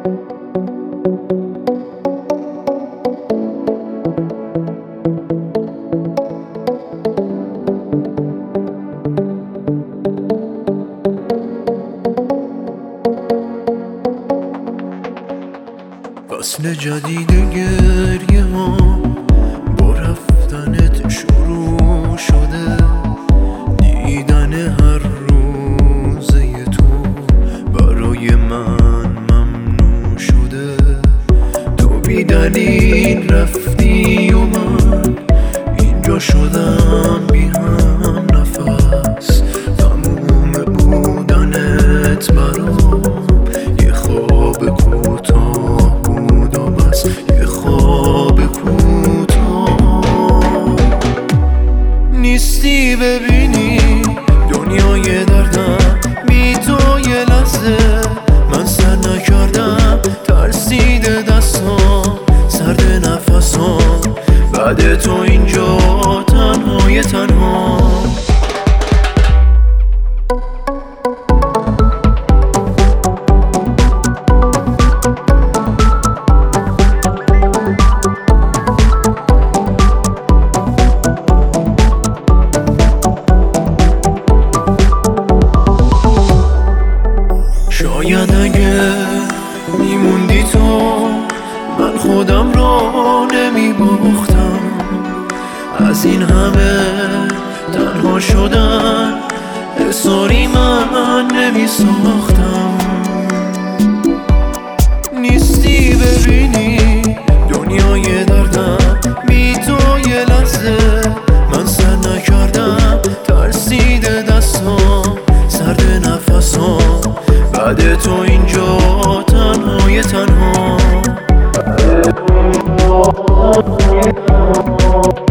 فصل جدید گریه ها با رفتنت شروع شده، دیدن هر روزه تو برای من ممنوع شده. تو بی دلیل رفتی و من اینجا شدم بی هم نفس. تموم بودنت برام یه خواب کوتاه بود و بس، یه خواب کوتاه. نیستی ببینی دنیای دردم، بی تو یه لحظه من سر نکردم. ترسیده دستام، سرد نفسام، بعد تو اینجا تنهای تنها. شاید اگه میموندی تو، من خودم رو نمیباختم. از این همه تنها شدن حساری من نمیساختم. نیستی ببینی دنیای دردم، بی تو یه لحظه من سر نکردم. ترسیده دستام، سرد نفسام، بعد تو اینجا تنهای تنها.